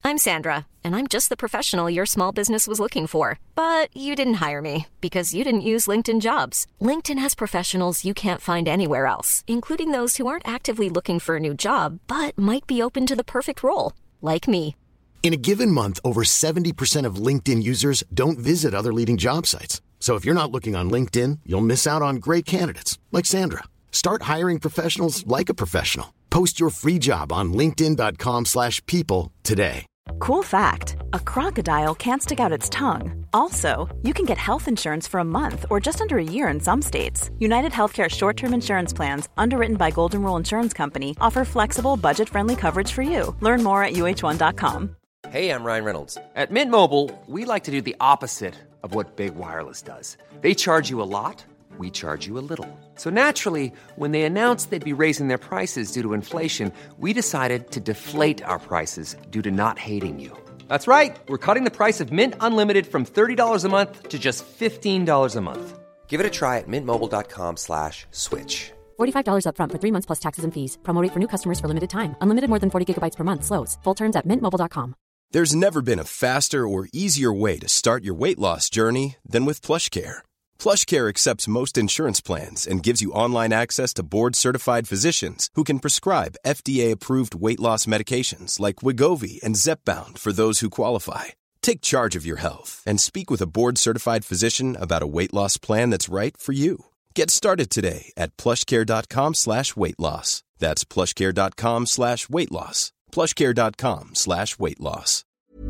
I'm Sandra, and I'm just the professional your small business was looking for. But you didn't hire me because you didn't use LinkedIn Jobs. LinkedIn has professionals you can't find anywhere else, including those who aren't actively looking for a new job, but might be open to the perfect role, like me. In a given month, over 70% of LinkedIn users don't visit other leading job sites. So if you're not looking on LinkedIn, you'll miss out on great candidates like Sandra. Start hiring professionals like a professional. Post your free job on linkedin.com/people today. Cool fact, a crocodile can't stick out its tongue. Also, you can get health insurance for a month or just under a year in some states. United Healthcare short-term insurance plans, underwritten by Golden Rule Insurance Company, offer flexible, budget-friendly coverage for you. Learn more at uh1.com. Hey, I'm Ryan Reynolds. At Mint Mobile, we like to do the opposite of what Big Wireless does. They charge you a lot, we charge you a little. So naturally, when they announced they'd be raising their prices due to inflation, we decided to deflate our prices due to not hating you. That's right. We're cutting the price of Mint Unlimited from $30 a month to just $15 a month. Give it a try at mintmobile.com/switch. $45 up front for 3 months plus taxes and fees. Promo rate for new customers for limited time. Unlimited more than 40 gigabytes per month. Slows full terms at mintmobile.com. There's never been a faster or easier way to start your weight loss journey than with PlushCare. PlushCare accepts most insurance plans and gives you online access to board-certified physicians who can prescribe FDA-approved weight loss medications like Wegovy and Zepbound for those who qualify. Take charge of your health and speak with a board-certified physician about a weight loss plan that's right for you. Get started today at plushcare.com/weight loss. That's plushcare.com/weight loss. plushcare.com/weight loss.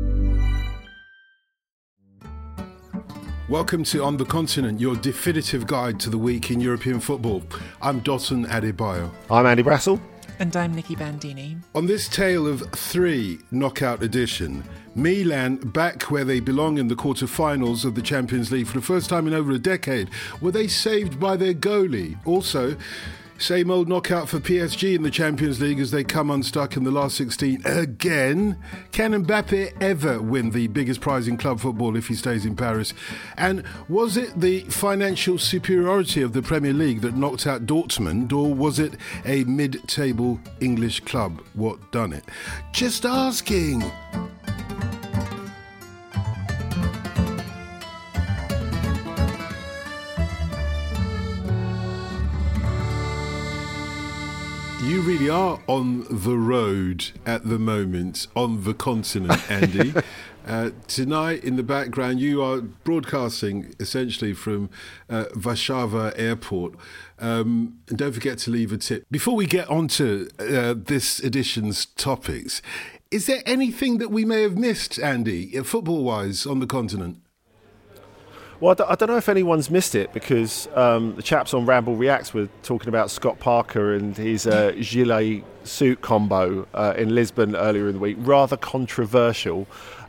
Welcome to On the Continent, your definitive guide to the week in European football. I'm Dotun Adebayo. I'm Andy Brassel. And I'm Nikki Bandini. On this tale of 3 knockout edition, Milan back where they belong in the quarter-finals of the Champions League for the first time in over a decade. Were they saved by their goalie? Also, same old knockout for PSG in the Champions League as they come unstuck in the last 16 again. Can Mbappe ever win the biggest prize in club football if he stays in Paris? And was it the financial superiority of the Premier League that knocked out Dortmund, or was it a mid-table English club what done it? Just asking. You really are on the road at the moment, on the continent, Andy. Tonight, in the background, you are broadcasting essentially from Warszawa Airport. And don't forget to leave a tip. Before we get on to this edition's topics, is there anything that we may have missed, Andy, football-wise, on the continent? Well, I don't know if anyone's missed it because the chaps on Ramble Reacts were talking about Scott Parker and his gilet suit combo in Lisbon earlier in the week. Rather controversial.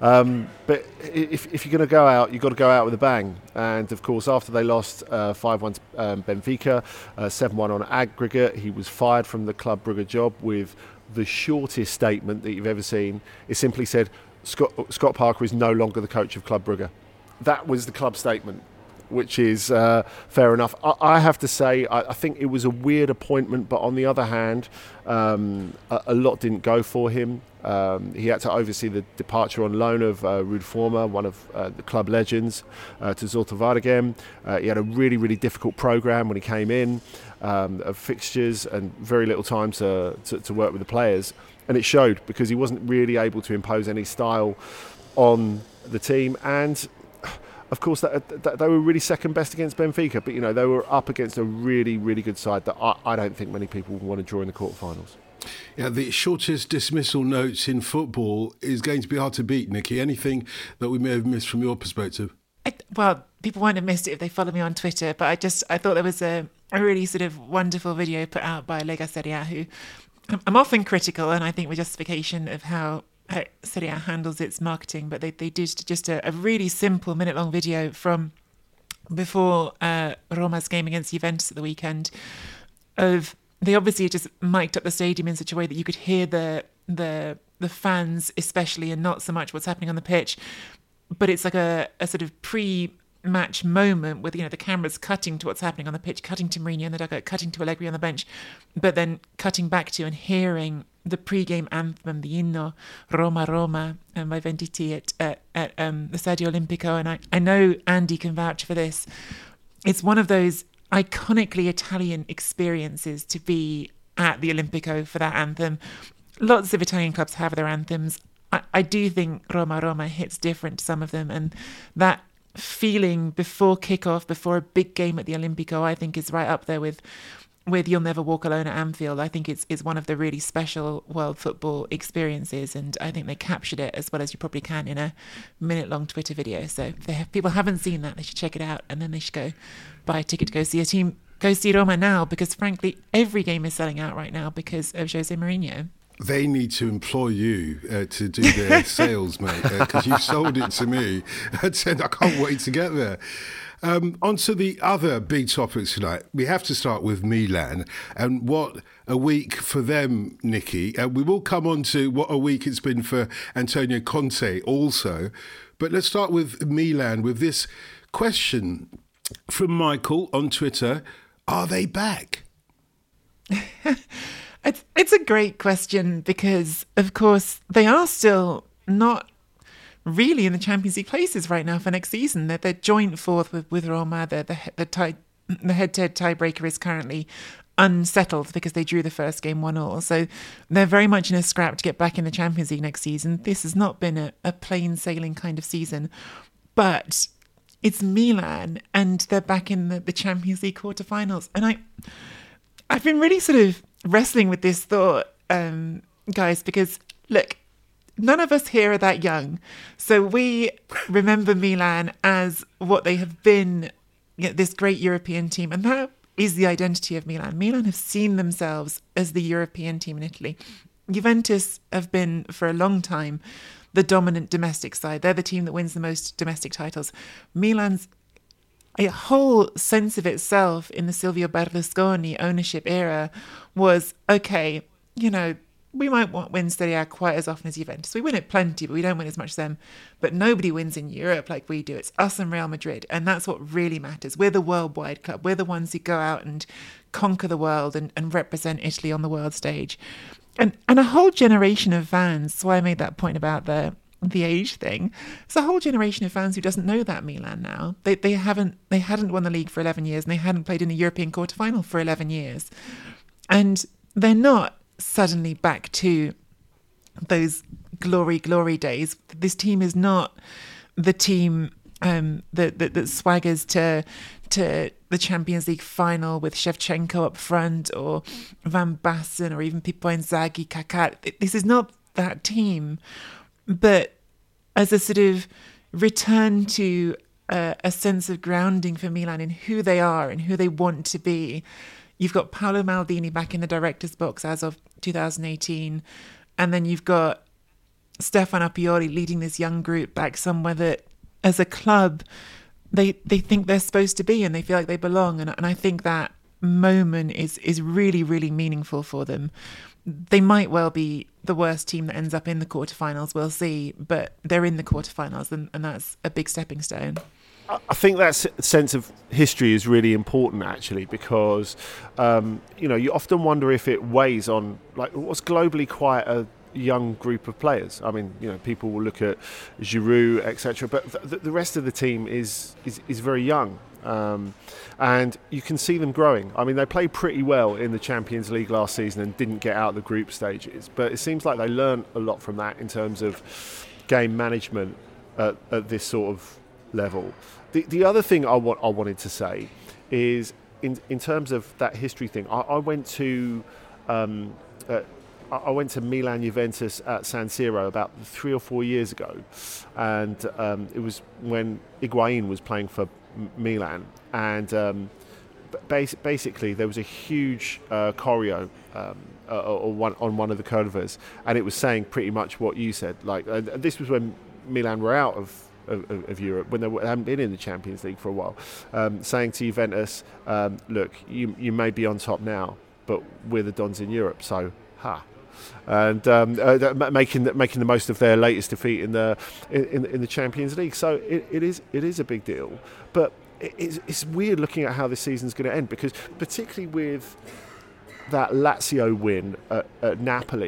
But if you're going to go out, you've got to go out with a bang. And, of course, after they lost 5-1 to Benfica, 7-1 on aggregate, he was fired from the Club Brugge job with the shortest statement that you've ever seen. It simply said, Scott Parker is no longer the coach of Club Brugge. That was the club statement, which is fair enough. I have to say, I think it was a weird appointment, but on the other hand, a lot didn't go for him. He had to oversee the departure on loan of Ruud Vormer, one of the club legends, to Zulte Waregem. He had a really, really difficult programme when he came in, of fixtures and very little time to work with the players. And it showed because he wasn't really able to impose any style on the team. And of course, they were really second best against Benfica, but they were up against a really, really good side that I don't think many people want to draw in the quarterfinals. Yeah, the shortest dismissal notes in football is going to be hard to beat, Nikki. Anything that we may have missed from your perspective? Well, people won't have missed it if they follow me on Twitter, but I thought there was a really sort of wonderful video put out by Lega Serie A, who I'm often critical, and I think with justification of how Serie A handles its marketing, but they did just a really simple minute-long video from before Roma's game against Juventus at the weekend. They obviously just mic'd up the stadium in such a way that you could hear the fans especially, and not so much what's happening on the pitch. But it's like a sort of pre-match moment with the cameras cutting to what's happening on the pitch, cutting to Mourinho in the dugout, cutting to Allegri on the bench, but then cutting back to and hearing the pre-game anthem, the Inno Roma Roma, by Venditti at the Stadio Olimpico, and I know Andy can vouch for this. It's one of those iconically Italian experiences to be at the Olimpico for that anthem. Lots of Italian clubs have their anthems. I do think Roma Roma hits different to some of them, and that feeling before kickoff, before a big game at the Olimpico, I think is right up there with You'll Never Walk Alone at Anfield. I think it's one of the really special world football experiences, and I think they captured it as well as you probably can in a minute-long Twitter video. So if people haven't seen that, they should check it out, and then they should go buy a ticket to go see a team. Go see Roma now, because frankly, every game is selling out right now because of Jose Mourinho. They need to employ you to do their sales, mate, because you've sold it to me and said I can't wait to get there. On to the other big topics tonight. We have to start with Milan, and what a week for them, Nikki. We will come on to what a week it's been for Antonio Conte also. But let's start with Milan with this question from Michael on Twitter. Are they back? It's a great question because, of course, they are still not really in the Champions League places right now for next season. They're joint fourth with Roma. The head-to-head tiebreaker is currently unsettled because they drew the first game 1-1. So they're very much in a scrap to get back in the Champions League next season. This has not been a plain sailing kind of season, but it's Milan and they're back in the Champions League quarterfinals. And I've been really sort of wrestling with this thought, guys, because look, none of us here are that young. So we remember Milan as what they have been, this great European team. And that is the identity of Milan. Milan have seen themselves as the European team in Italy. Juventus have been, for a long time, the dominant domestic side. They're the team that wins the most domestic titles. Milan's a whole sense of itself in the Silvio Berlusconi ownership era was, okay, we might win Serie A quite as often as Juventus. We win it plenty, but we don't win as much as them. But nobody wins in Europe like we do. It's us and Real Madrid. And that's what really matters. We're the worldwide club. We're the ones who go out and conquer the world and represent Italy on the world stage. And a whole generation of fans, that's why I made that point about the age thing. It's a whole generation of fans who doesn't know that Milan now. They hadn't won the league for 11 years and they hadn't played in a European quarterfinal for 11 years. And they're not suddenly back to those glory days. This team is not the team that swaggers to the Champions League final with Shevchenko up front or Van Basten or even Pippo Inzaghi, Kaká. This is not that team. But as a sort of return to a sense of grounding for Milan in who they are and who they want to be, you've got Paolo Maldini back in the director's box as of 2018. And then you've got Stefano Pioli leading this young group back somewhere that, as a club, they think they're supposed to be and they feel like they belong. And I think that moment is really, really meaningful for them. They might well be the worst team that ends up in the quarterfinals, we'll see, but they're in the quarterfinals and that's a big stepping stone. I think that sense of history is really important, actually, because you often wonder if it weighs on what's globally quite a young group of players. I mean, people will look at Giroud, etc., but the rest of the team is very young. And you can see them growing. I mean, they played pretty well in the Champions League last season and didn't get out of the group stages, but it seems like they learned a lot from that in terms of game management at this sort of level. The other thing I wanted to say is in terms of that history thing. I went to Milan Juventus at San Siro about 3 or 4 years ago, and it was when Higuain was playing for Milan, and basically there was a huge choreo on one of the curvas, and it was saying pretty much what you said. This was when Milan were out of Europe, when they hadn't been in the Champions League for a while, saying to Juventus, look, you may be on top now, but we're the Dons in Europe, so ha. And making the most of their latest defeat in the Champions League. So it is a big deal, but it's weird looking at how this season's going to end, because particularly with that Lazio win at Napoli,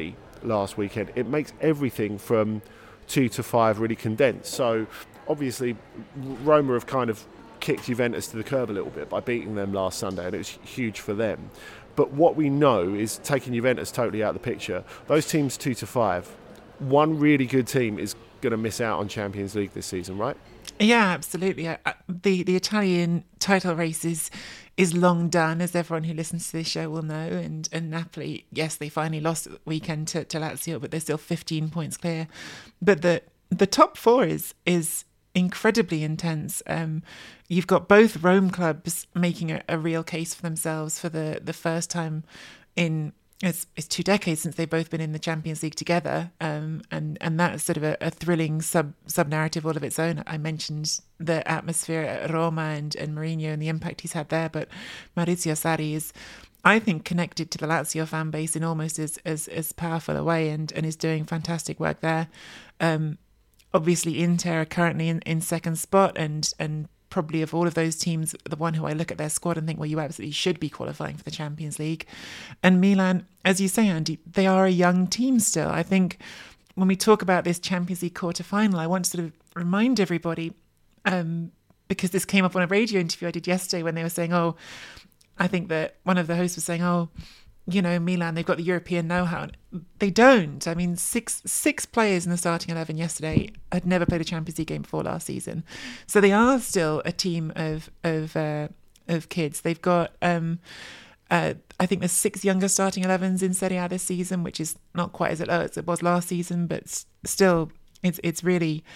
last weekend. It makes everything from 2 to 5 really condensed. So obviously Roma have kind of kicked Juventus to the curb a little bit by beating them last Sunday, and it was huge for them. But what we know is, taking Juventus totally out of the picture, those teams 2 to 5, one really good team is going to miss out on Champions League this season, right? Yeah, absolutely. The Italian title race is long done, as everyone who listens to this show will know. And Napoli, yes, they finally lost at the weekend to Lazio, but they're still 15 points clear. But the top four is incredibly intense. You've got both Rome clubs making a real case for themselves for the first time in it's 2 decades since they've both been in the Champions League together, and that's sort of a thrilling sub narrative all of its own. I mentioned the atmosphere at Roma and Mourinho and the impact he's had there, but Maurizio Sarri is, I think, connected to the Lazio fan base in almost as powerful a way, and is doing fantastic work there. Obviously, Inter are currently in second spot, and probably of all of those teams, the one who I look at their squad and think, well, you absolutely should be qualifying for the Champions League. And Milan, as you say, Andy, they are a young team still. I think when we talk about this Champions League quarter-final, I want to sort of remind everybody, because this came up on a radio interview I did yesterday when they were saying, I think that one of the hosts was saying, Milan, they've got the European know-how. They don't. I mean, six players in the starting 11 yesterday had never played a Champions League game before last season. So they are still a team of kids. They've got, I think there's 6 younger starting 11s in Serie A this season, which is not quite as low as it was last season, but still, it's really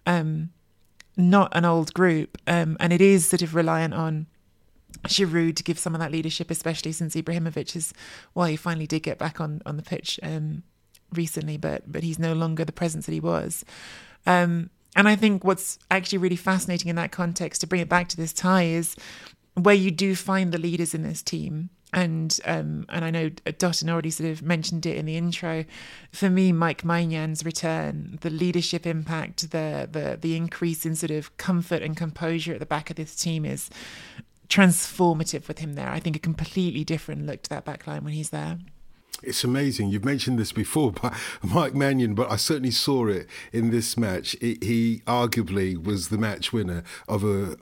not an old group. And it is sort of reliant on Giroud to give some of that leadership, especially since Ibrahimovic he finally did get back on the pitch recently, but he's no longer the presence that he was. And I think what's actually really fascinating in that context, to bring it back to this tie, is where you do find the leaders in this team. And I know Dotun already sort of mentioned it in the intro. For me, Mike Maignan return, the leadership impact, the increase in sort of comfort and composure at the back of this team is transformative with him there. I think a completely different look to that back line when he's there. It's amazing. You've mentioned this before, but Mike Maignan, but I certainly saw it in this match. He arguably was the match winner of a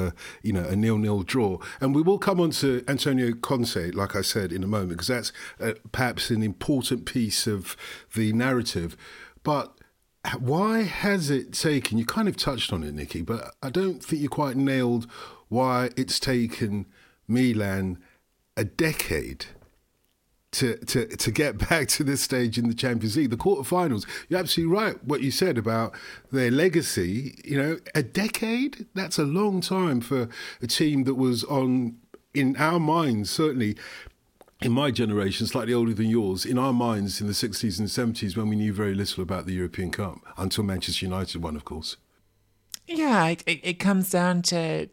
0-0 draw. And we will come on to Antonio Conte, like I said, in a moment, because that's perhaps an important piece of the narrative. But why has it taken, you kind of touched on it, Nicky, but I don't think you quite nailed why it's taken Milan a decade to get back to this stage in the Champions League, the quarterfinals. You're absolutely right what you said about their legacy. A decade, that's a long time for a team that was on, in our minds, certainly in my generation, slightly older than yours, in our minds in the 60s and 70s, when we knew very little about the European Cup, until Manchester United won, of course. Yeah, it comes down to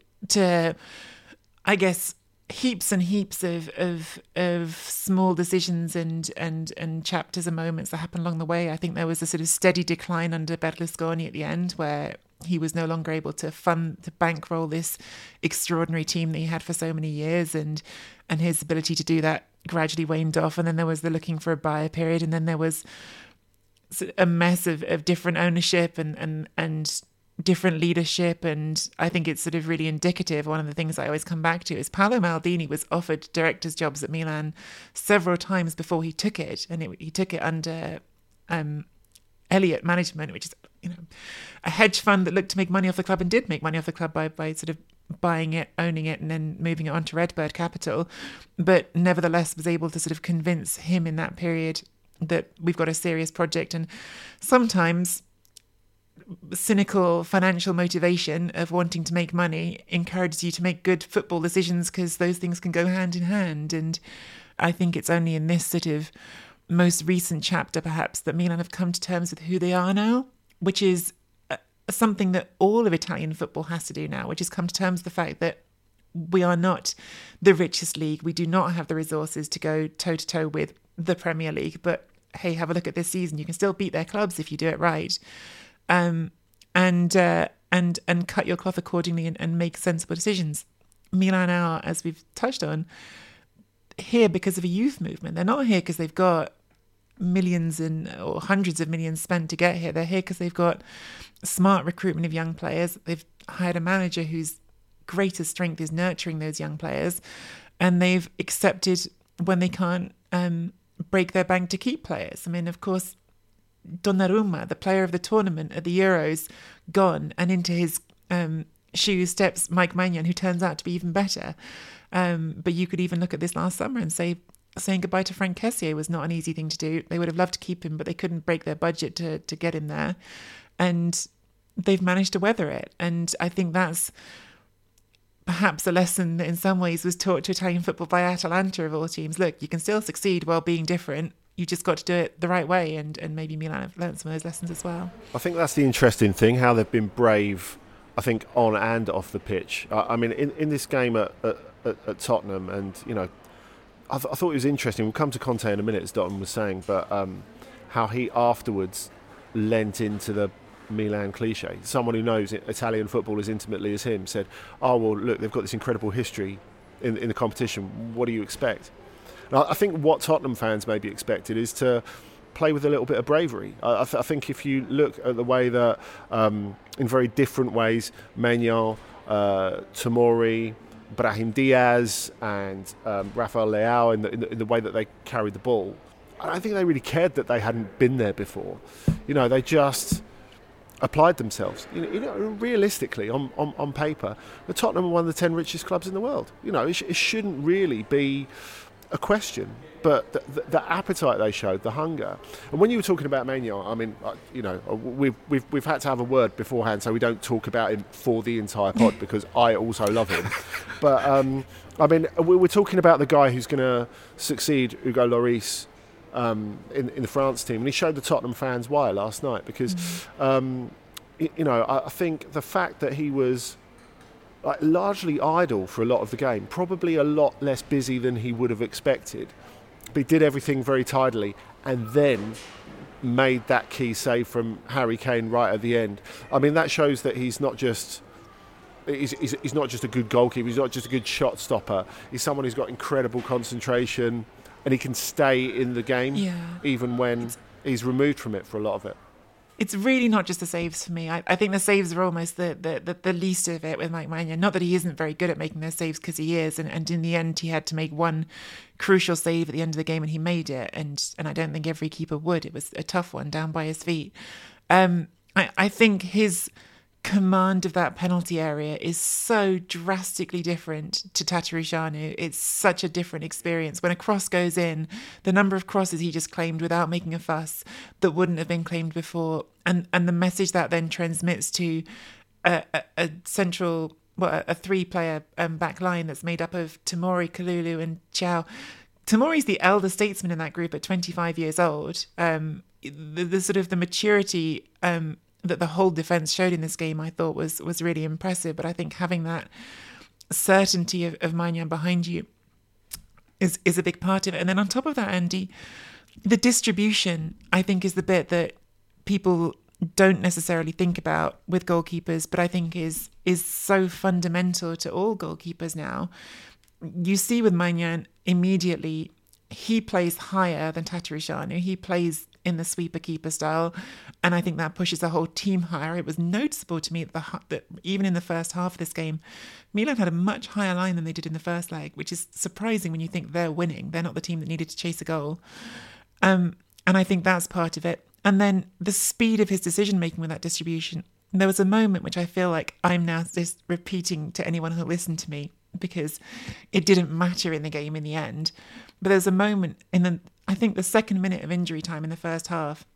I guess, heaps and heaps of small decisions and chapters and moments that happened along the way. I think there was a sort of steady decline under Berlusconi at the end, where he was no longer able to bankroll this extraordinary team that he had for so many years, and his ability to do that gradually waned off. And then there was the looking for a buyer period, and then there was a mess of different ownership and different leadership. And I think it's sort of really indicative. One of the things I always come back to is Paolo Maldini was offered director's jobs at Milan several times before he took it, and he took it under Elliott Management, which is a hedge fund that looked to make money off the club and did make money off the club by sort of buying it, owning it, and then moving it on to Redbird Capital, but nevertheless was able to sort of convince him in that period that we've got a serious project. And sometimes cynical financial motivation of wanting to make money encourages you to make good football decisions, because those things can go hand in hand. And I think it's only in this sort of most recent chapter, perhaps, that Milan have come to terms with who they are now, which is something that all of Italian football has to do now, which is come to terms with the fact that we are not the richest league. We do not have the resources to go toe-to-toe with the Premier League. But hey, have a look at this season. You can still beat their clubs if you do it right. And cut your cloth accordingly and make sensible decisions. Milan are, as we've touched on, here because of a youth movement. They're not here because they've got millions or hundreds of millions spent to get here. They're here because they've got smart recruitment of young players. They've hired a manager whose greatest strength is nurturing those young players, and they've accepted when they can't break their bank to keep players. I mean, of course, Donnarumma, the player of the tournament at the Euros, gone, and into his shoes steps Mike Maignan, who turns out to be even better. But you could even look at this last summer and say saying goodbye to Franck Kessié was not an easy thing to do. They would have loved to keep him, but they couldn't break their budget to get him there. And they've managed to weather it. And I think that's perhaps a lesson that in some ways was taught to Italian football by Atalanta of all teams. Look, you can still succeed while being different. You just got to do it the right way. And maybe Milan have learned some of those lessons as well. I think that's the interesting thing, how they've been brave, I think, on and off the pitch. I mean, in this game at Tottenham, and, you know, I thought it was interesting. We'll come to Conte in a minute, as Dotton was saying, but how he afterwards lent into the Milan cliche. Someone who knows Italian football as intimately as him said, oh, well, look, they've got this incredible history in the competition. What do you expect? And I think what Tottenham fans maybe expected is to play with a little bit of bravery. I think if you look at the way that, in very different ways, Maignan, Tomori, Brahim Diaz and Rafael Leao in the way that they carried the ball, I don't think they really cared that they hadn't been there before. You know, they just applied themselves. You know, realistically, on paper, the Tottenham are one of the 10 richest clubs in the world. You know, it shouldn't really be a question, but the appetite they showed, the hunger. And when you were talking about Maignan, I mean, you know, we've had to have a word beforehand so we don't talk about him for the entire pod because I also love him. But I mean, we're talking about the guy who's going to succeed Hugo Lloris in the France team, and he showed the Tottenham fans why last night because you know, I think the fact that he was largely idle for a lot of the game, probably a lot less busy than he would have expected, but he did everything very tidily and then made that key save from Harry Kane right at the end. I mean, that shows that he's not just a good goalkeeper, he's not just a good shot stopper, he's someone who's got incredible concentration and he can stay in the game even when he's removed from it for a lot of it. It's really not just the saves for me. I think the saves are almost the least of it with Mike Maignan. Not that he isn't very good at making those saves, because he is. And in the end, he had to make one crucial save at the end of the game, and he made it. And I don't think every keeper would. It was a tough one down by his feet. I think his command of that penalty area is so drastically different to Tatarusanu. It's such a different experience. When a cross goes in, the number of crosses he just claimed without making a fuss that wouldn't have been claimed before, and the message that then transmits to a central, a three-player back line that's made up of Tomori, Kalulu and Thiaw. Tomori's the elder statesman in that group at 25 years old. The sort of the maturity that the whole defence showed in this game, I thought was really impressive. But I think having that certainty of Maignan behind you is a big part of it. And then on top of that, Andy, the distribution, I think, is the bit that people don't necessarily think about with goalkeepers, but I think is so fundamental to all goalkeepers now. You see with Maignan, immediately, he plays higher than Tatarusanu. He plays in the sweeper keeper style, and I think that pushes the whole team higher. It was noticeable to me that even in the first half of this game, Milan had a much higher line than they did in the first leg, which is surprising when you think they're winning. They're not the team that needed to chase a goal. And I think that's part of it. And then the speed of his decision-making with that distribution. There was a moment which I feel like I'm now just repeating to anyone who'll listen to me, because it didn't matter in the game in the end. But there's a moment in I think the second minute of injury time in the first half,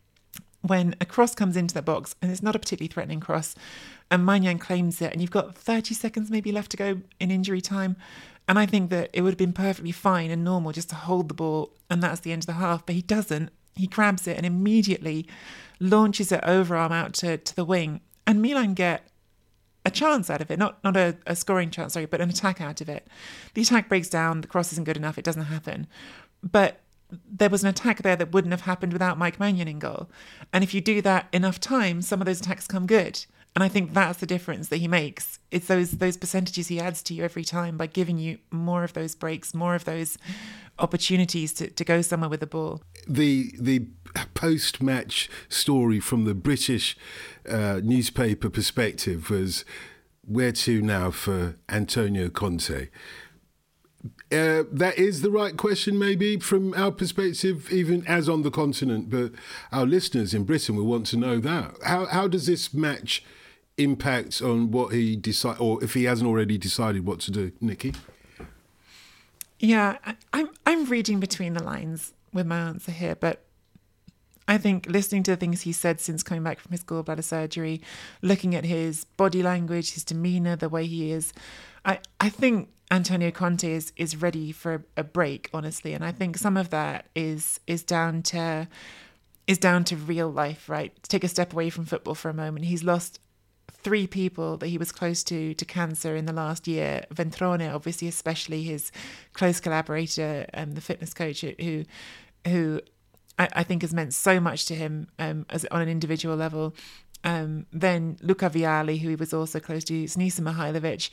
when a cross comes into the box, and it's not a particularly threatening cross, and Maignan claims it, and you've got 30 seconds maybe left to go in injury time. And I think that it would have been perfectly fine and normal just to hold the ball, and that's the end of the half. But he doesn't. He grabs it and immediately launches it overarm out to the wing. And Milan get a chance out of it, not a scoring chance, but an attack out of it. The attack breaks down, the cross isn't good enough, it doesn't happen. But there was an attack there that wouldn't have happened without Mike Maignan in goal. And if you do that enough times, some of those attacks come good. And I think that's the difference that he makes. It's those percentages he adds to you every time by giving you more of those breaks, more of those opportunities to go somewhere with the ball. The post-match story from the British newspaper perspective was, where to now for Antonio Conte? That is the right question, maybe, from our perspective, even as on the continent, but our listeners in Britain will want to know that. How does this match impact on what he decide, or if he hasn't already decided what to do? Nikki? Yeah, I'm reading between the lines with my answer here, but I think listening to the things he said since coming back from his gallbladder surgery, looking at his body language, his demeanour, the way he is, I think Antonio Conte is ready for a break, honestly, and I think some of that is down to real life, right? Take a step away from football for a moment. He's lost 3 people that he was close to cancer in the last year. Ventrone, obviously, especially his close collaborator, the fitness coach, who I think has meant so much to him as on an individual level. Then Luca Vialli, who he was also close to, Sinisa Mihajlovic,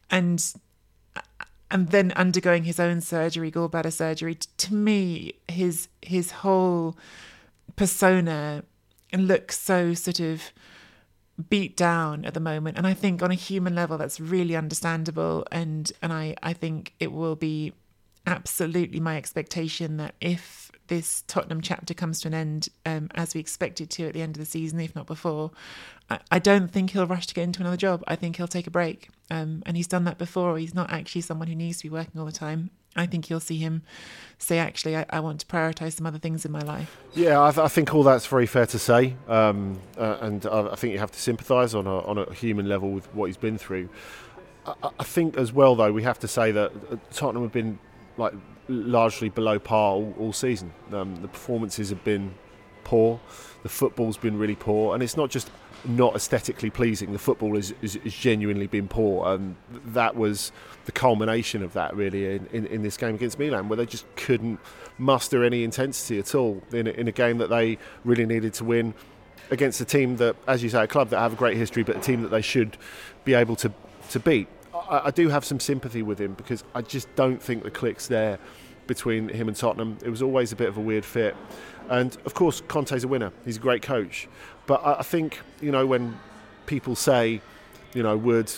and then undergoing his own surgery, gallbladder surgery. To me, his whole persona looks so sort of beat down at the moment, and I think on a human level that's really understandable, and I think it will be absolutely my expectation that if this Tottenham chapter comes to an end as we expect it to at the end of the season, if not before, I don't think he'll rush to get into another job. I think he'll take a break, and he's done that before. He's not actually someone who needs to be working all the time. I think you'll see him say, actually, I want to prioritise some other things in my life. Yeah, I think all that's very fair to say, and I think you have to sympathise on a human level with what he's been through. I think as well, though, we have to say that Tottenham have been largely below par all season. The performances have been poor, the football's been really poor, and it's not just not aesthetically pleasing. The football has genuinely been poor, and that was the culmination of that really in this game against Milan, where they just couldn't muster any intensity at all in a game that they really needed to win against a team that, as you say, a club that have a great history, but a team that they should be able to beat. I do have some sympathy with him because I just don't think the click's there between him and Tottenham. It was always a bit of a weird fit. And of course, Conte's a winner. He's a great coach. But I think, when people say, would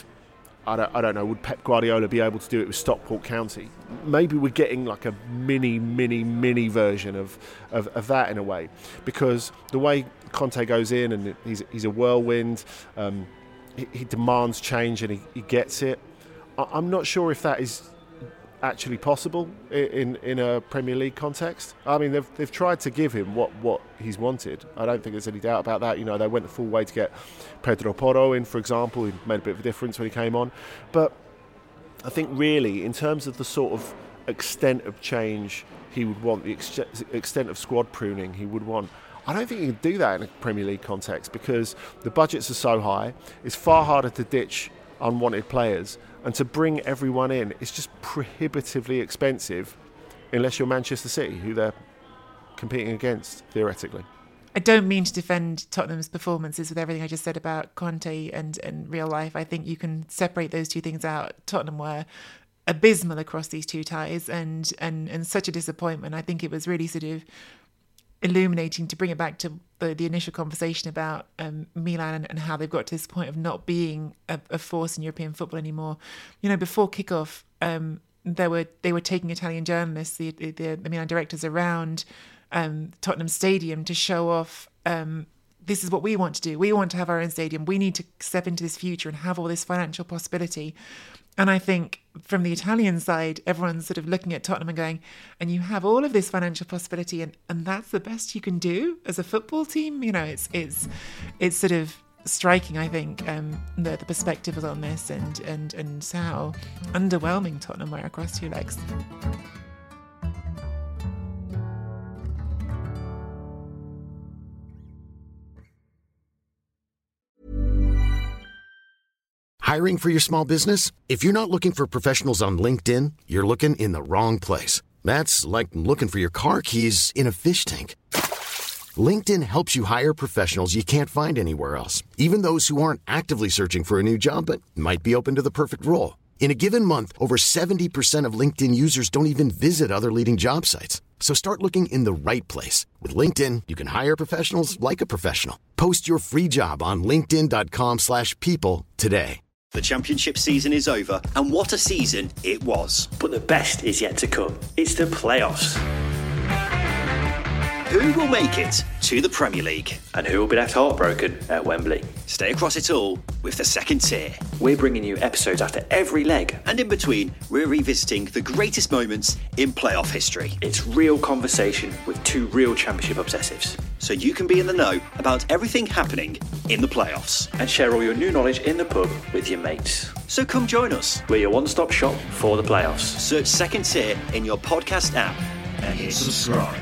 Pep Guardiola be able to do it with Stockport County? Maybe we're getting like a mini version of that in a way. Because the way Conte goes in, and he's a whirlwind, he demands change and he gets it. I'm not sure if that is actually possible in a Premier League context. I mean, they've tried to give him what he's wanted. I don't think there's any doubt about that. They went the full way to get Pedro Porro in, for example, who made a bit of a difference when he came on. But I think really, in terms of the sort of extent of change he would want, the extent of squad pruning he would want, I don't think you can do that in a Premier League context because the budgets are so high. It's far harder to ditch unwanted players, and to bring everyone in, it's just prohibitively expensive unless you're Manchester City, who they're competing against, theoretically. I don't mean to defend Tottenham's performances with everything I just said about Conte and real life. I think you can separate those two things out. Tottenham were abysmal across these two ties and such a disappointment. I think it was really sort of illuminating to bring it back to the initial conversation about Milan and how they've got to this point of not being a force in European football anymore. Before kickoff, they were taking Italian journalists, the Milan directors, around Tottenham Stadium to show off. This is what we want to do. We want to have our own stadium. We need to step into this future and have all this financial possibility. And I think from the Italian side, everyone's sort of looking at Tottenham and going, and you have all of this financial possibility and that's the best you can do as a football team? It's sort of striking, I think, the perspective on this and how underwhelming Tottenham were across two legs. Hiring for your small business? If you're not looking for professionals on LinkedIn, you're looking in the wrong place. That's like looking for your car keys in a fish tank. LinkedIn helps you hire professionals you can't find anywhere else, even those who aren't actively searching for a new job but might be open to the perfect role. In a given month, over 70% of LinkedIn users don't even visit other leading job sites. So start looking in the right place. With LinkedIn, you can hire professionals like a professional. Post your free job on linkedin.com/people today. The championship season is over, and what a season it was. But the best is yet to come. It's the playoffs. Who will make it to the Premier League? And who will be left heartbroken at Wembley? Stay across it all with the second tier. We're bringing you episodes after every leg. And in between, we're revisiting the greatest moments in playoff history. It's real conversation with two real championship obsessives. So you can be in the know about everything happening in the playoffs. And share all your new knowledge in the pub with your mates. So come join us. We're your one-stop shop for the playoffs. Search Second Tier in your podcast app and hit subscribe.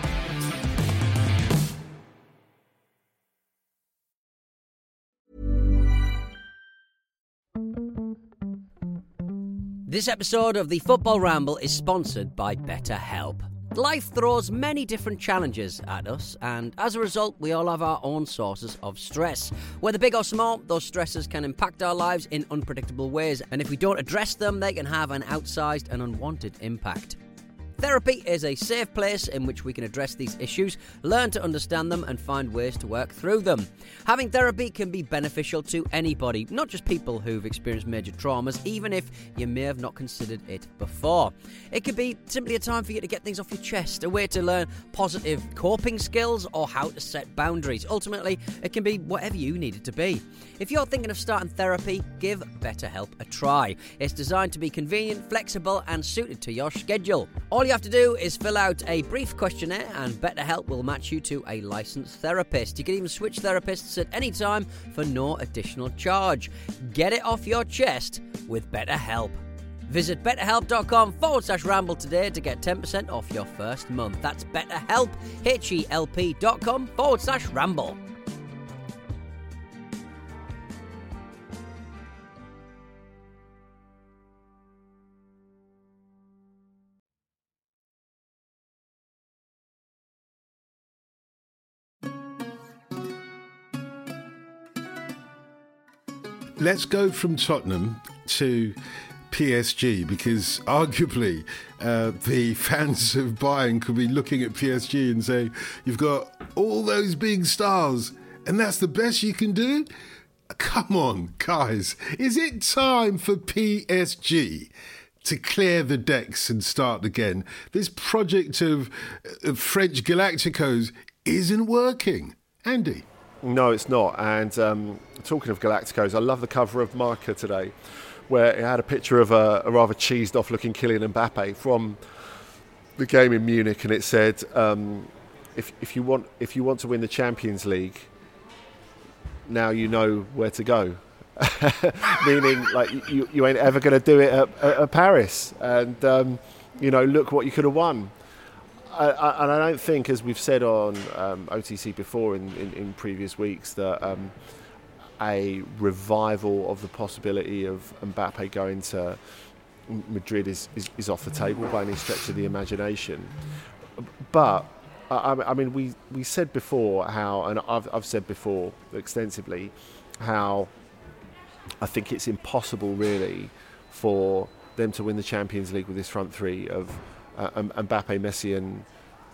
This episode of the Football Ramble is sponsored by BetterHelp. Life throws many different challenges at us, and as a result, we all have our own sources of stress. Whether big or small, those stresses can impact our lives in unpredictable ways, and if we don't address them, they can have an outsized and unwanted impact. Therapy is a safe place in which we can address these issues, learn to understand them, and find ways to work through them. Having therapy can be beneficial to anybody, not just people who've experienced major traumas, even if you may have not considered it before. It could be simply a time for you to get things off your chest, a way to learn positive coping skills, or how to set boundaries. Ultimately, it can be whatever you need it to be. If you're thinking of starting therapy, give BetterHelp a try. It's designed to be convenient, flexible, and suited to your schedule. All you have to do is fill out a brief questionnaire, and BetterHelp will match you to a licensed therapist. You can even switch therapists at any time for no additional charge. Get it off your chest with BetterHelp. Visit betterhelp.com/ramble today to get 10% off your first month. That's BetterHelp, HELP.com/ramble. Let's go from Tottenham to PSG, because arguably the fans of Bayern could be looking at PSG and saying, you've got all those big stars and that's the best you can do? Come on, guys. Is it time for PSG to clear the decks and start again? This project of French Galacticos isn't working. Andy? No, it's not. And talking of Galacticos, I love the cover of Marca today, where it had a picture of a rather cheesed off looking Kylian Mbappe from the game in Munich, and it said, if you want to win the Champions League, now you know where to go. Meaning, like, you ain't ever going to do it at Paris, and look what you could have won. And I don't think, as we've said on OTC before in previous weeks, that a revival of the possibility of Mbappe going to Madrid is off the table by any stretch of the imagination. But I mean, we said before how, and I've said before extensively, how I think it's impossible really for them to win the Champions League with this front three of Mbappe, Messi and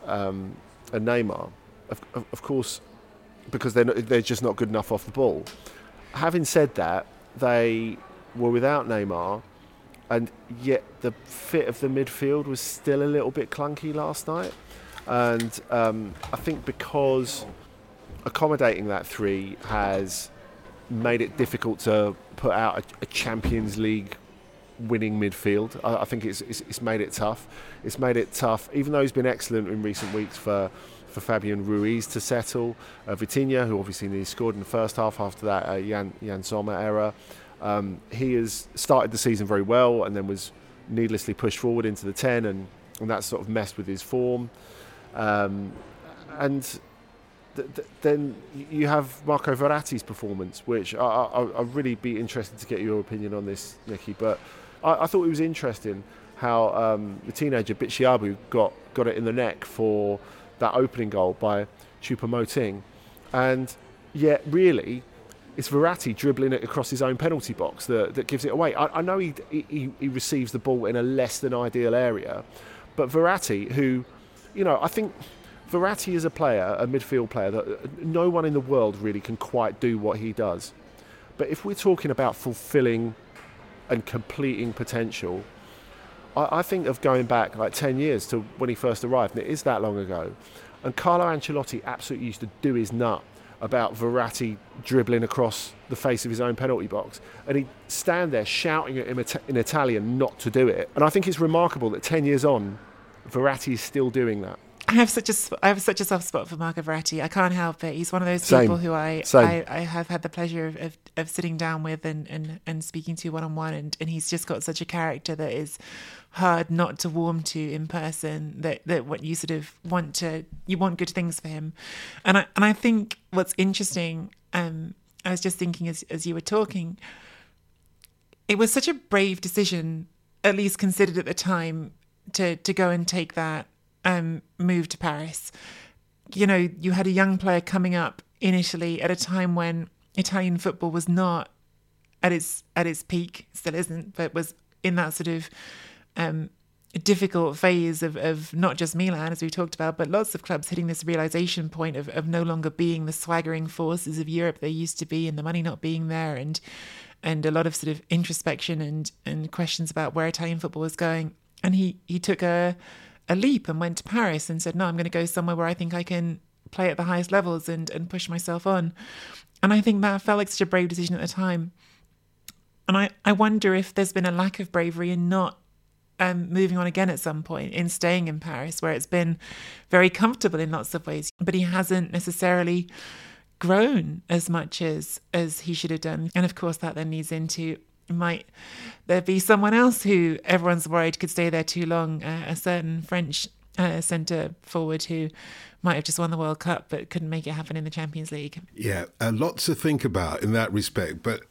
Neymar, of course, because they're just not good enough off the ball. Having said that, they were without Neymar, and yet the fit of the midfield was still a little bit clunky last night. And I think because accommodating that three has made it difficult to put out a Champions League winning midfield. I think it's made it tough. It's made it tough, even though he's been excellent in recent weeks for Fabian Ruiz to settle. Vitinha, who obviously scored in the first half after that Jan Sommer error. He has started the season very well and then was needlessly pushed forward into the 10, and that sort of messed with his form. Then you have Marco Verratti's performance, which I'd really be interested to get your opinion on this, Nicky. But I thought it was interesting how the teenager Bitshiabu got it in the neck for that opening goal by Choupo-Moting, and yet really it's Verratti dribbling it across his own penalty box that gives it away. I know he receives the ball in a less than ideal area, but Verratti, who, I think Verratti is a player, a midfield player, that no one in the world really can quite do what he does. But if we're talking about fulfilling and completing potential, I think of going back like 10 years to when he first arrived, and it is that long ago. And Carlo Ancelotti absolutely used to do his nut about Verratti dribbling across the face of his own penalty box, and he'd stand there shouting at him in Italian not to do it. And I think it's remarkable that 10 years on, Verratti is still doing that. I have such a soft spot for Marco Verratti. I can't help it. He's one of those people who I have had the pleasure of sitting down with and speaking to one-on-one, and he's just got such a character that is hard not to warm to in person, that what you sort of want good things for him. And I think what's interesting, I was just thinking as you were talking, it was such a brave decision, at least considered at the time, to go and take that move to Paris. You had a young player coming up in Italy at a time when Italian football was not at its peak, still isn't, but was in that sort of difficult phase of not just Milan, as we talked about, but lots of clubs hitting this realization point of no longer being the swaggering forces of Europe they used to be, and the money not being there, and a lot of sort of introspection and questions about where Italian football was going. And he took a leap and went to Paris and said, no, I'm going to go somewhere where I think I can play at the highest levels and push myself on. And I think that felt like such a brave decision at the time. And I wonder if there's been a lack of bravery in not moving on again at some point, in staying in Paris, where it's been very comfortable in lots of ways, but he hasn't necessarily grown as much as he should have done. And of course that then leads into, might there be someone else who everyone's worried could stay there too long, a certain French centre forward who might have just won the World Cup but couldn't make it happen in the Champions League. Yeah, a lot to think about in that respect. But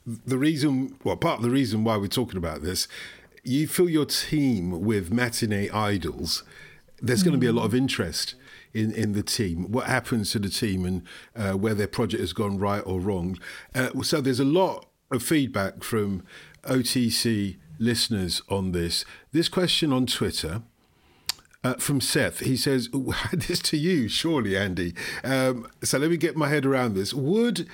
part of the reason why we're talking about this, you fill your team with matinee idols, there's going to be a lot of interest in the team, what happens to the team, and where their project has gone right or wrong. So there's a lot of feedback from OTC listeners on this. This question on Twitter from Seth, he says, this to you, surely, Andy. So let me get my head around this. Would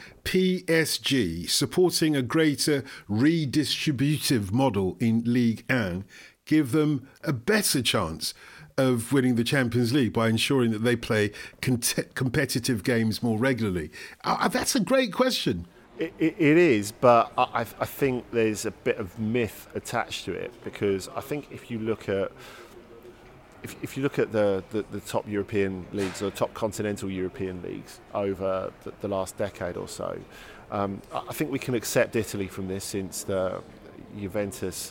PSG supporting a greater redistributive model in Ligue 1 give them a better chance of winning the Champions League by ensuring that they play competitive games more regularly? That's a great question. It is, but I think there's a bit of myth attached to it, because I think if you look at the top European leagues, or top continental European leagues over the last decade or so, I think we can accept Italy from this, since the Juventus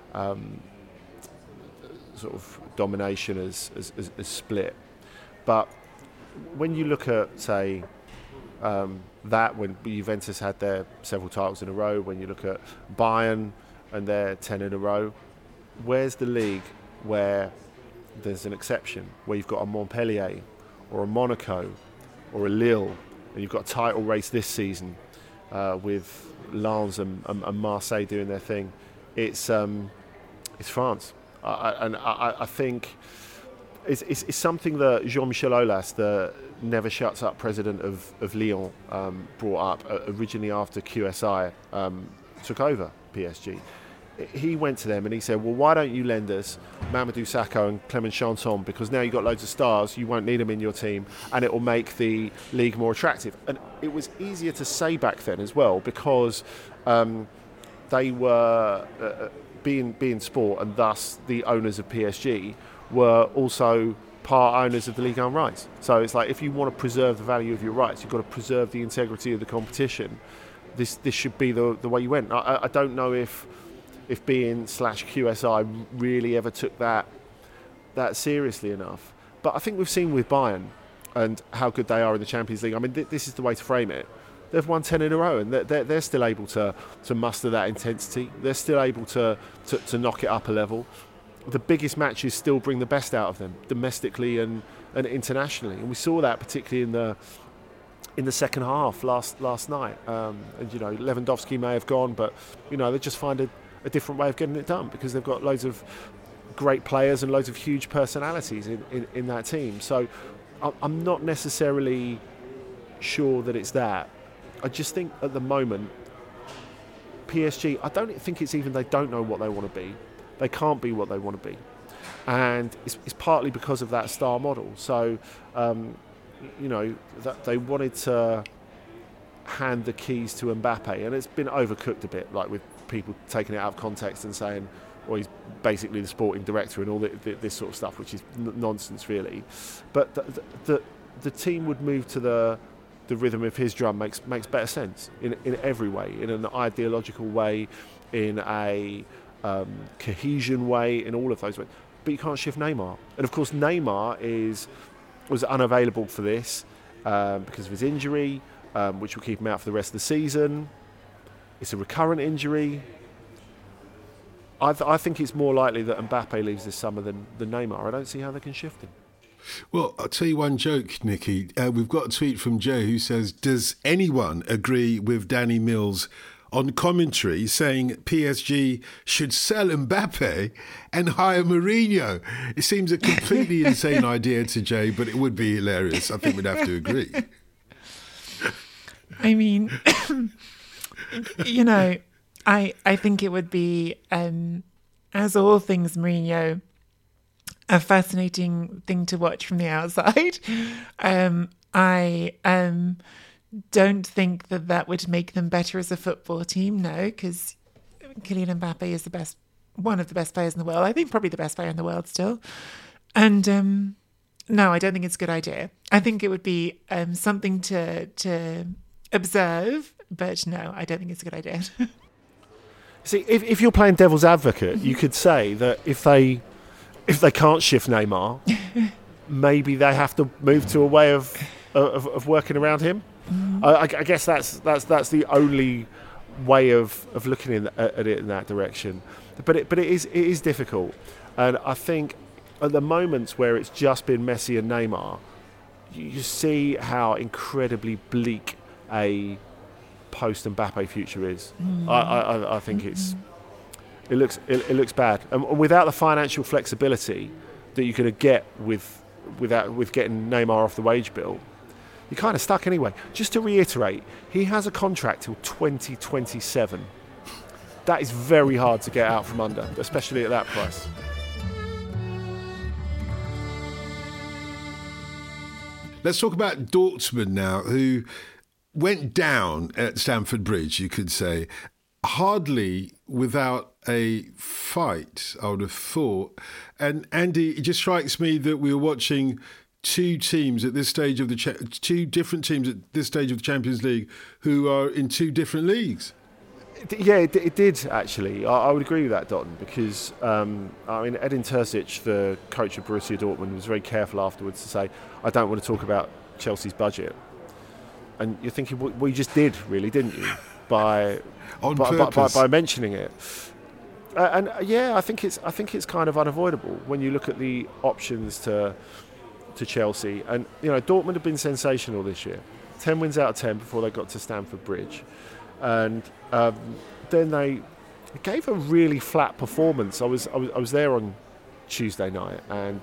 sort of domination has split. But when you look at, say, that when Juventus had their several titles in a row, when you look at Bayern and their 10 in a row, where's the league where there's an exception, where you've got a Montpellier or a Monaco or a Lille, and you've got a title race this season with Lens and Marseille doing their thing? It's France. I think it's something that Jean-Michel Aulas, the never shuts up president of Lyon, brought up originally after QSI took over PSG. He went to them and he said, well, why don't you lend us Mamadou Sakho and Clement Chanton, because now you've got loads of stars, you won't need them in your team, and it will make the league more attractive. And it was easier to say back then as well, because they were being sport, and thus the owners of PSG were also part owners of the Ligue 1 rights. So it's like, if you want to preserve the value of your rights, you've got to preserve the integrity of the competition. This should be the way you went. I don't know if being /QSI really ever took that seriously enough. But I think we've seen with Bayern and how good they are in the Champions League. I mean, this is the way to frame it. They've won 10 in a row, and they're still able to muster that intensity. They're still able to knock it up a level. The biggest matches still bring the best out of them, domestically and and internationally. And we saw that particularly in the second half last night. And Lewandowski may have gone, but they just find a different way of getting it done because they've got loads of great players and loads of huge personalities in that team. So I'm not necessarily sure that it's that. I just think at the moment PSG, I don't think it's even they don't know what they want to be. They can't be what they want to be. And it's partly because of that star model. So, that they wanted to hand the keys to Mbappe, and it's been overcooked a bit, like with people taking it out of context and saying, well, he's basically the sporting director and all this sort of stuff, which is nonsense, really. But the team would move to the rhythm of his drum makes better sense in every way, in an ideological way, in a cohesion way, in all of those ways. But you can't shift Neymar. And of course Neymar was unavailable for this because of his injury, which will keep him out for the rest of the season. It's a recurrent injury. I think it's more likely that Mbappe leaves this summer than Neymar. I don't see how they can shift him. Well, I'll tell you one joke, Nicky. We've got a tweet from Joe who says, does anyone agree with Danny Mills on commentary saying PSG should sell Mbappe and hire Mourinho? It seems a completely insane idea to Jay, but it would be hilarious. I think we'd have to agree. I mean, I think it would be, as all things Mourinho, a fascinating thing to watch from the outside. I don't think that would make them better as a football team, no, because Kylian Mbappe is one of the best players in the world. I think probably the best player in the world still. And no, I don't think it's a good idea. I think it would be something to observe, but no, I don't think it's a good idea. See, if you're playing devil's advocate, you could say that if they can't shift Neymar, maybe they have to move to a way of working around him. I guess that's the only way of looking at it in that direction. But it is difficult, and I think at the moments where it's just been Messi and Neymar, you see how incredibly bleak a post Mbappe future is. I think it looks bad, and without the financial flexibility that you're going to get with getting Neymar off the wage bill, you're kind of stuck anyway. Just to reiterate, he has a contract till 2027. That is very hard to get out from under, especially at that price. Let's talk about Dortmund now, who went down at Stamford Bridge, you could say, hardly without a fight, I would have thought. And Andy, it just strikes me that we were watching two different teams at this stage of the Champions League who are in two different leagues. Yeah, it did actually. I would agree with that, Dotton, because Edin Terzic, the coach of Borussia Dortmund, was very careful afterwards to say, I don't want to talk about Chelsea's budget. And you're thinking, well, you just did, really, didn't you? By mentioning it. I think it's kind of unavoidable when you look at the options to Chelsea. And Dortmund have been sensational this year. 10 wins out of 10 before they got to Stamford Bridge, and then they gave a really flat performance. I was there on Tuesday night, and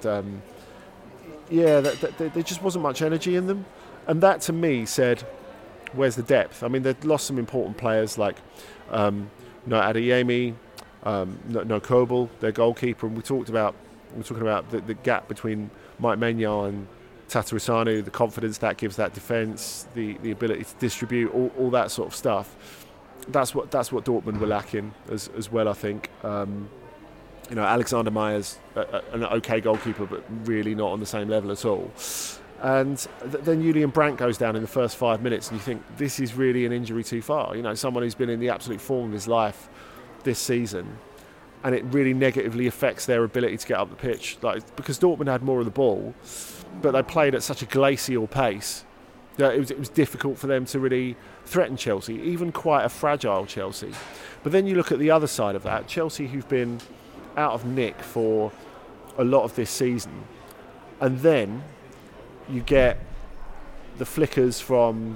there just wasn't much energy in them, and that to me said, where's the depth? I mean, they'd lost some important players like No Adeyemi, No Kobel, their goalkeeper, and we're talking about the gap between Mike Maignan and Tatarusanu, the confidence that gives that defence, the ability to distribute, all that sort of stuff. That's what Dortmund were lacking as well, I think. Alexander Meyer's an okay goalkeeper, but really not on the same level at all. And then Julian Brandt goes down in the first 5 minutes, and you think, this is really an injury too far. Someone who's been in the absolute form of his life this season, and it really negatively affects their ability to get up the pitch. Because Dortmund had more of the ball, but they played at such a glacial pace that it was difficult for them to really threaten Chelsea, even quite a fragile Chelsea. But then you look at the other side of that, Chelsea, who've been out of nick for a lot of this season, and then you get the flickers from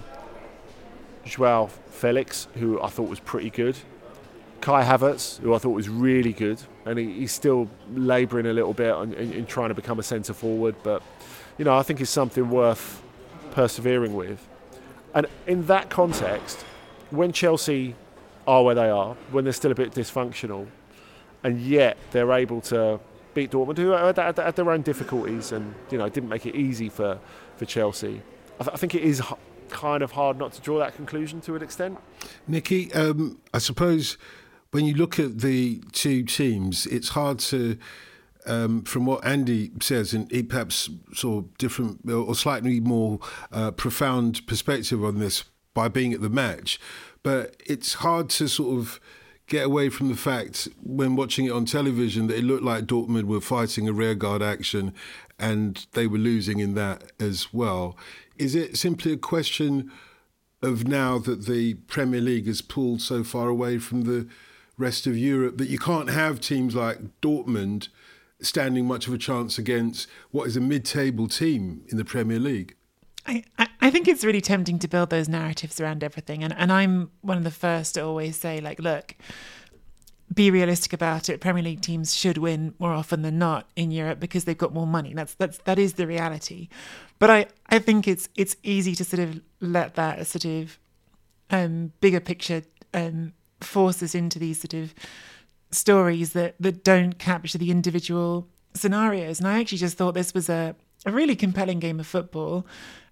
Joao Felix, who I thought was pretty good. Kai Havertz, who I thought was really good, and he's still labouring a little bit in trying to become a centre forward, but I think it's something worth persevering with. And in that context, when Chelsea are where they are, when they're still a bit dysfunctional, and yet they're able to beat Dortmund, who had their own difficulties, and didn't make it easy for Chelsea, I think it is kind of hard not to draw that conclusion to an extent. Nicky, I suppose when you look at the two teams, it's hard to, from what Andy says, and he perhaps saw different or slightly more profound perspective on this by being at the match, but it's hard to sort of get away from the fact when watching it on television that it looked like Dortmund were fighting a rearguard action and they were losing in that as well. Is it simply a question of now that the Premier League has pulled so far away from the rest of Europe that you can't have teams like Dortmund standing much of a chance against what is a mid-table team in the Premier League? I think it's really tempting to build those narratives around everything. And I'm one of the first to always say, look, be realistic about it. Premier League teams should win more often than not in Europe because they've got more money. That is the reality. But I think it's easy to sort of let that sort of bigger picture force us into these sort of stories that don't capture the individual scenarios. And I actually just thought this was a really compelling game of football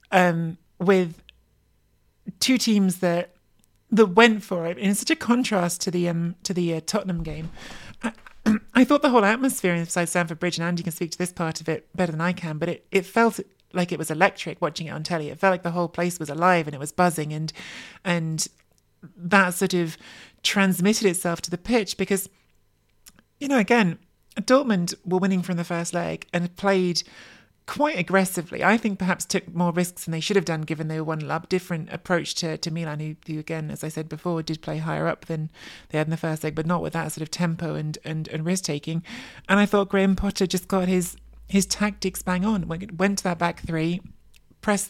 with two teams that went for it in such a contrast to the Tottenham game. I thought the whole atmosphere inside Stamford Bridge, and Andy can speak to this part of it better than I can, but it felt like it was electric watching it on telly. It felt like the whole place was alive and it was buzzing, and that sort of transmitted itself to the pitch because, again, Dortmund were winning from the first leg and played quite aggressively. I think perhaps took more risks than they should have done given they were 1-0 up. Different approach to Milan, who again, as I said before, did play higher up than they had in the first leg, but not with that sort of tempo and risk-taking. And I thought Graham Potter just got his tactics bang on. Went to that back three, pressed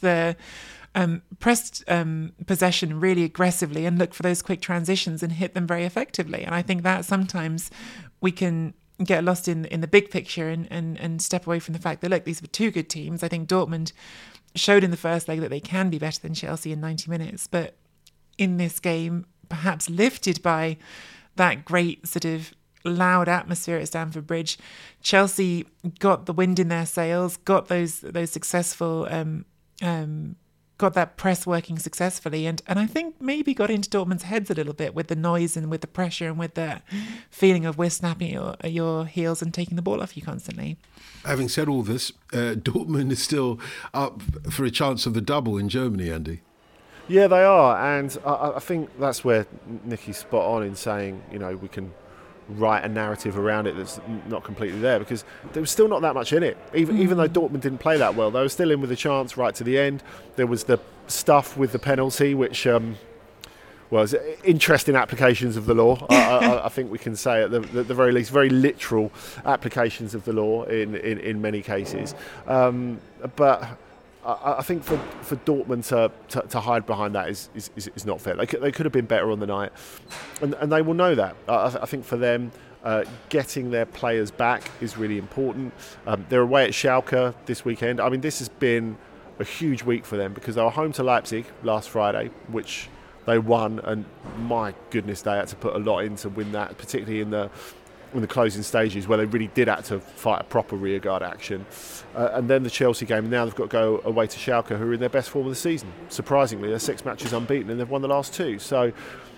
possession really aggressively and looked for those quick transitions and hit them very effectively. And I think that sometimes we can get lost in the big picture and step away from the fact that, look, these were two good teams. I think Dortmund showed in the first leg that they can be better than Chelsea in 90 minutes. But in this game, perhaps lifted by that great sort of loud atmosphere at Stamford Bridge, Chelsea got the wind in their sails, got those successful got that press working successfully, and I think maybe got into Dortmund's heads a little bit with the noise and with the pressure and with the feeling of we're snapping at your heels and taking the ball off you constantly. Having said all this, Dortmund is still up for a chance of the double in Germany, Andy. Yeah, they are, and I think that's where Nicky's spot on in saying, we can write a narrative around it that's not completely there, because there was still not that much in it. Even though Dortmund didn't play that well, they were still in with a chance right to the end. There was the stuff with the penalty, which was interesting applications of the law. I think we can say at the very least, very literal applications of the law in many cases. But I think for Dortmund to hide behind that is not fair. They could have been better on the night, and they will know that. I think for them, getting their players back is really important. They're away at Schalke this weekend. I mean, this has been a huge week for them because they were home to Leipzig last Friday, which they won, and my goodness, they had to put a lot in to win that, particularly in the closing stages where they really did have to fight a proper rearguard action. And then the Chelsea game, now they've got to go away to Schalke, who are in their best form of the season. Surprisingly, they're 6 matches unbeaten and they've won the last 2. So,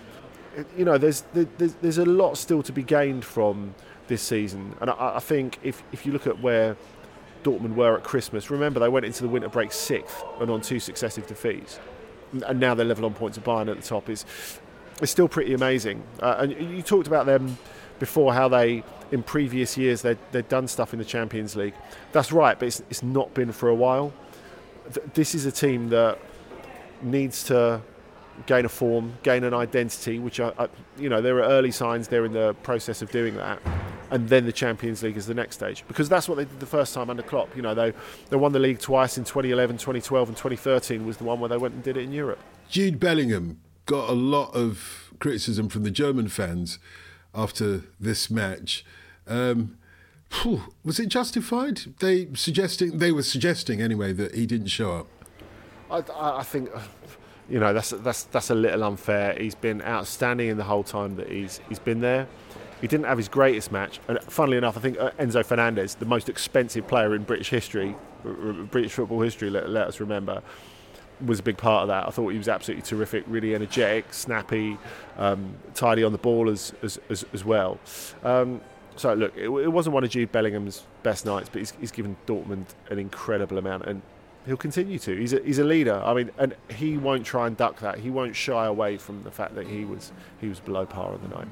there's a lot still to be gained from this season. And I think if you look at where Dortmund were at Christmas, remember they went into the winter break 6th and on 2 successive defeats. And now they're level on points of Bayern at the top. It's still pretty amazing. And you talked about them before, how they, in previous years, they'd done stuff in the Champions League. That's right, but it's not been for a while. This is a team that needs to gain a form, gain an identity, which there are early signs they're in the process of doing that. and then the Champions League is the next stage, because that's what they did the first time under Klopp. They won the league twice in 2011, 2012 and 2013 was the one where they went and did it in Europe. Jude Bellingham got a lot of criticism from the German fans after this match. Was it justified? They were suggesting anyway that he didn't show up. I think that's a little unfair. He's been outstanding in the whole time that he's been there. He didn't have his greatest match, and funnily enough, I think Enzo Fernandez, the most expensive player in British history, British football history, let us remember, was a big part of that. I thought he was absolutely terrific, really energetic, snappy, tidy on the ball as well. So look, it wasn't one of Jude Bellingham's best nights, but he's given Dortmund an incredible amount, and he'll continue to. He's a leader. I mean, and he won't try and duck that. He won't shy away from the fact that he was below par on the night.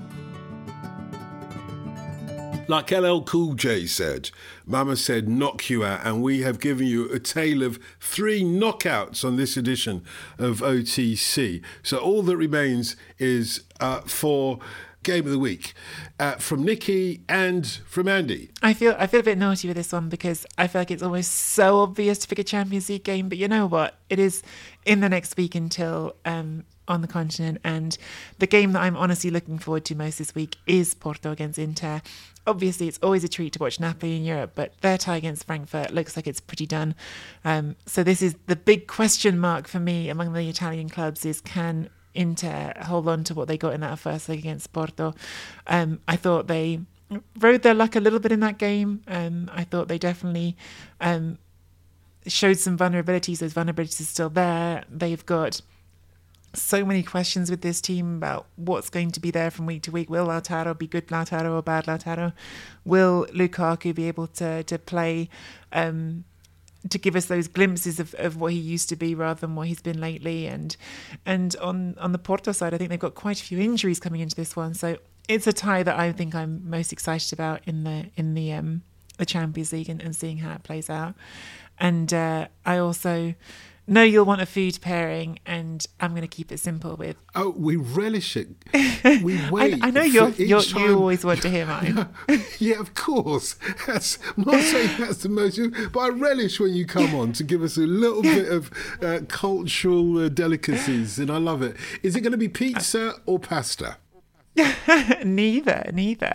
Like LL Cool J said, Mama said knock you out, and we have given you a tale of 3 knockouts on this edition of OTC. So all that remains is for Game of the Week from Nikki and from Andy. I feel a bit naughty with this one because I feel like it's almost so obvious to pick a Champions League game, but you know what? It is in the next week until on the continent, and the game that I'm honestly looking forward to most this week is Porto against Inter. Obviously, it's always a treat to watch Napoli in Europe, but their tie against Frankfurt looks like it's pretty done. So this is the big question mark for me among the Italian clubs is, can Inter hold on to what they got in that first leg against Porto? I thought they rode their luck a little bit in that game. I thought they definitely showed some vulnerabilities. Those vulnerabilities are still there. They've got so many questions with this team about what's going to be there from week to week. Will Lautaro be good Lautaro or bad Lautaro? Will Lukaku be able to play to give us those glimpses of what he used to be rather than what he's been lately? And on the Porto side, I think they've got quite a few injuries coming into this one. So it's a tie that I think I'm most excited about in the Champions League and seeing how it plays out. And I also know you'll want a food pairing, and I'm going to keep it simple with... Oh, we relish it. We wait. I know you always want to hear mine. Yeah, of course. I'm not saying that's the most... But I relish when you come on to give us a little bit of cultural delicacies, and I love it. Is it going to be pizza or pasta? Neither.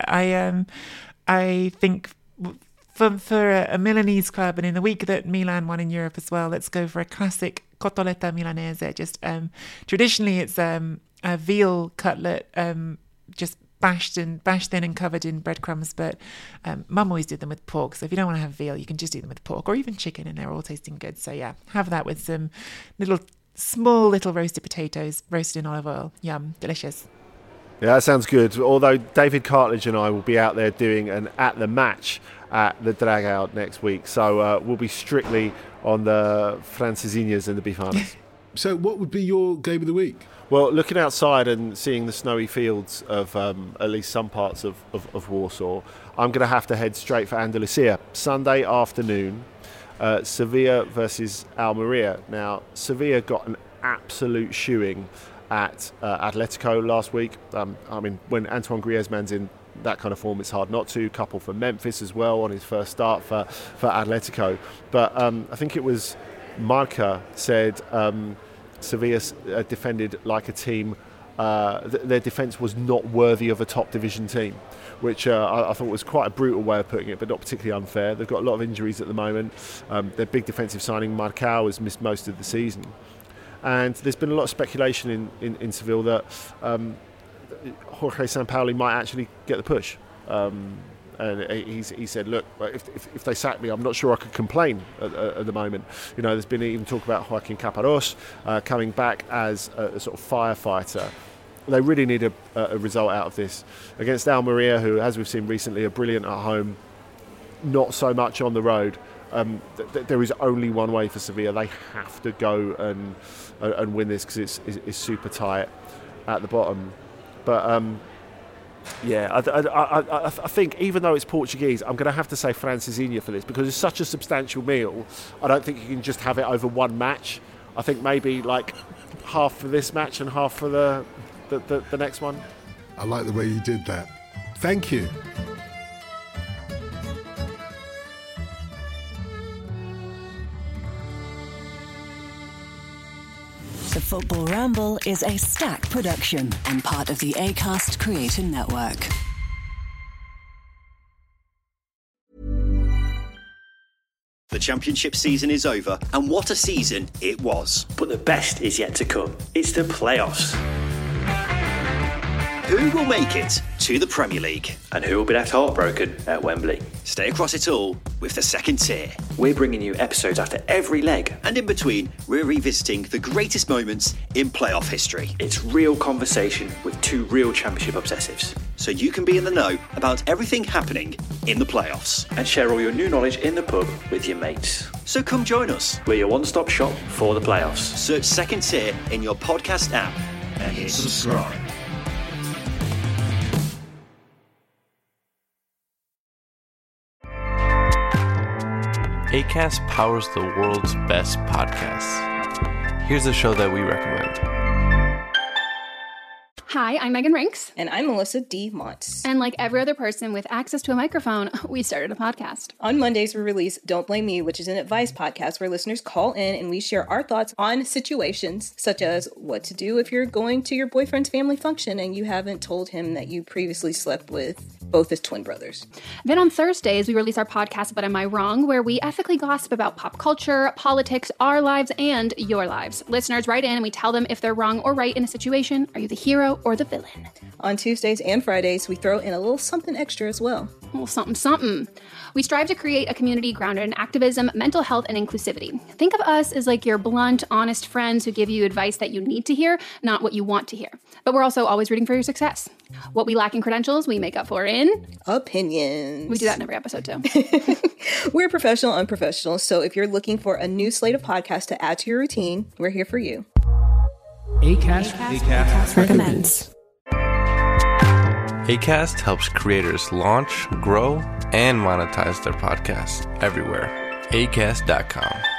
I think... For a Milanese club, and in the week that Milan won in Europe as well, let's go for a classic cotoletta milanese. Just traditionally, it's a veal cutlet, just bashed in and covered in breadcrumbs. But Mum always did them with pork. So if you don't want to have veal, you can just do them with pork or even chicken, and they're all tasting good. So yeah, have that with some small little roasted potatoes, roasted in olive oil. Yum, delicious. Yeah, that sounds good. Although David Cartledge and I will be out there doing an At The Match at the Dragout next week. So we'll be strictly on the Francesinhas and the Bifanas. So what would be your game of the week? Well, looking outside and seeing the snowy fields of at least some parts of Warsaw, I'm going to have to head straight for Andalusia. Sunday afternoon, Sevilla versus Almeria. Now, Sevilla got an absolute shoeing at Atletico last week. I mean, when Antoine Griezmann's in that kind of form, it's hard not to. Couple for Memphis as well on his first start for Atletico. But I think it was Marca said Sevilla defended like a team. Their defence was not worthy of a top division team, which I thought was quite a brutal way of putting it, but not particularly unfair. They've got a lot of injuries at the moment. Their big defensive signing, Marcao, has missed most of the season. And there's been a lot of speculation in Seville that Jorge Sampaoli might actually get the push. And he said, look, if they sack me, I'm not sure I could complain at the moment. You know, there's been even talk about Joaquin Caparrós coming back as a sort of firefighter. They really need a result out of this. Against Almeria, who, as we've seen recently, are brilliant at home, not so much on the road. There is only one way for Sevilla. They have to go and win this because it's super tight at the bottom. But yeah, I think even though it's Portuguese, I'm going to have to say Francesinha for this because it's such a substantial meal. I don't think you can just have it over one match. I think maybe like half for this match and half for the next one. I like the way you did that. Thank you. The Football Ramble is a Stack production and part of the Acast Creator Network. The championship season is over, and what a season it was. But the best is yet to come. It's the playoffs. Who will make it to the Premier League? And who will be left heartbroken at Wembley? Stay across it all with the second tier. We're bringing you episodes after every leg. And in between, we're revisiting the greatest moments in playoff history. It's real conversation with two real championship obsessives. So you can be in the know about everything happening in the playoffs. And share all your new knowledge in the pub with your mates. So come join us. We're your one-stop shop for the playoffs. Search Second Tier in your podcast app and hit subscribe. Acast powers the world's best podcasts. Here's a show that we recommend. Hi, I'm Megan Rinks. And I'm Melissa D. Montz. And like every other person with access to a microphone, we started a podcast. On Mondays, we release Don't Blame Me, which is an advice podcast where listeners call in and we share our thoughts on situations such as what to do if you're going to your boyfriend's family function and you haven't told him that you previously slept with both his twin brothers. Then on Thursdays, we release our podcast, But Am I Wrong?, where we ethically gossip about pop culture, politics, our lives, and your lives. Listeners write in and we tell them if they're wrong or right in a situation. Are you the hero or the villain? On Tuesdays and Fridays, we throw in a little something extra as well. A little something. We strive to create a community grounded in activism, mental health, and inclusivity. Think of us as like your blunt, honest friends who give you advice that you need to hear, not what you want to hear. But we're also always rooting for your success. What we lack in credentials, we make up for in opinions. We do that in every episode too. We're professional, unprofessional, so if you're looking for a new slate of podcasts to add to your routine, we're here for you. Acast recommends. Acast helps creators launch, grow, and monetize their podcasts everywhere. Acast.com.